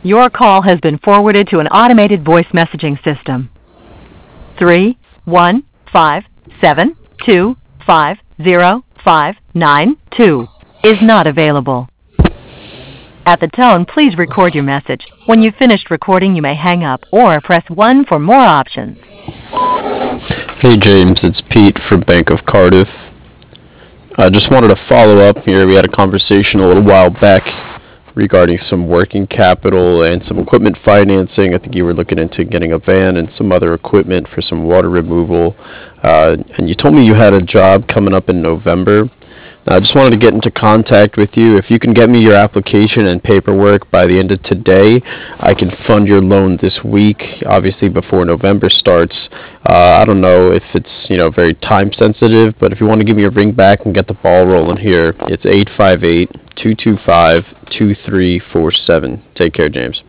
Your call has been forwarded to an automated voice messaging system. 31572505592 is not available. At the tone, please record your message. When you've finished recording, you may hang up or press 1 for more options. Hey James, it's Pete from Bank of Cardiff. I just wanted to follow up here. We had a conversation a little while back regarding some working capital and some equipment financing. I think you were looking into getting a van and some other equipment for some water removal. And you told me you had a job coming up in November. Now, I just wanted to get into contact with you. If you can get me your application and paperwork by the end of today, I can fund your loan this week, obviously before November starts. I don't know if it's, very time sensitive, but if you want to give me a ring back and get the ball rolling here, it's 858-225-2347. Take care, James.